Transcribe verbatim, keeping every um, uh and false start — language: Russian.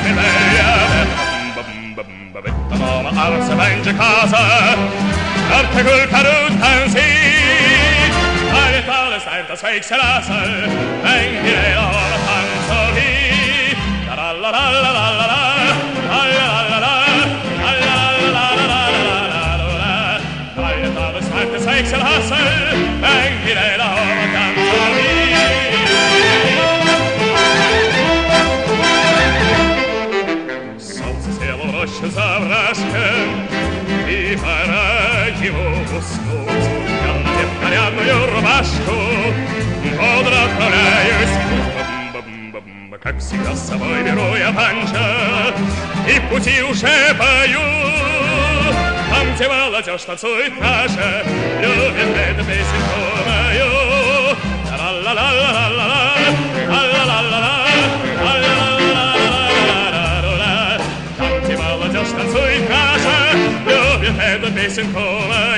Arse będzie casa Arte col carutan si Alle tale sta sveik serasa Vengi le la tanzo vi La la la la la la la la la la la Alle tale sta sveik serasa Vengi le la tanzo vi Солнце село в роще за вражком И пора его уснуть. Я надев нарядную рубашку, бодро отправляюсь в путь. Как всегда с собой беру я панчо И в пути уже пою. Там, где молодежь танцует наша, любит эту песенку мою. Ла-ла-ла-ла-ла-ла, ла-ла-ла-ла-ла, ла-ла-ла-ла-ла-ла. Там, где молодежь танцует наша, любит эту песенку мою.